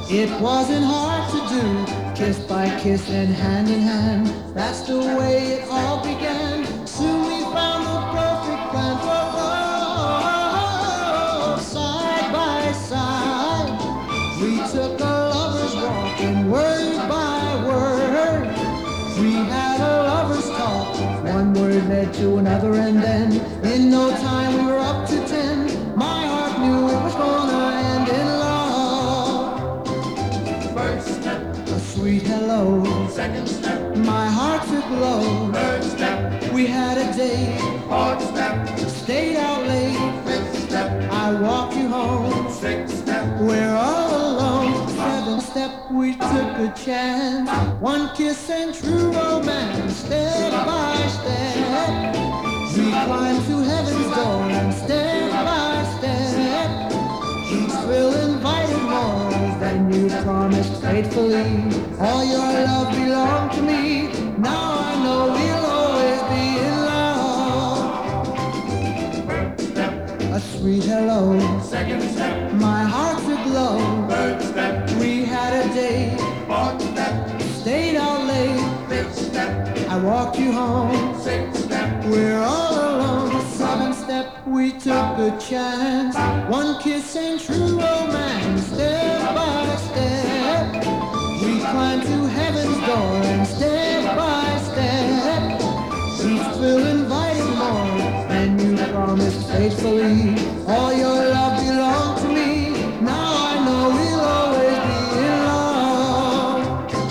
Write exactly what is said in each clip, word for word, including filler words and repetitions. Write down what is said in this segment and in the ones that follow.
It wasn't hard to do, kiss by kiss and hand in hand. That's the way it all began. Soon we found the perfect plan for love. Side by side, we took a lover's walk and word by word, we had a lover's talk. One word led to another and then in no time we were up to ten. My heart knew it was gonna end in love. First step, A sweet hello. second step, My heart's aglow. third step, We had a date, fourth step, stayed out late. fifth step, I walked you home. sixth step, We're all alone. Seventh step, we took a chance. One kiss and true romance. Step by step, we climbed to heaven's door. And step by step, each will invited more. Then you promised faithfully, all your love belonged to me. Now I know we'll always be in love. first step, A sweet hello, second step, my heart's aglow. third step, We had a date, fourth step, stayed out late. fifth step, I walked you home. sixth step, We're all alone. Seventh step, we took a chance. One kiss and true romance. Step by step, we climbed to heaven's door. And step by step, each will invited more. And you promised faithfully, all your love belonged to me. Now I know we'll always be in love.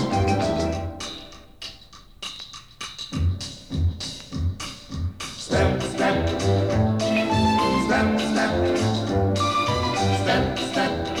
step, step, step, step, step, step,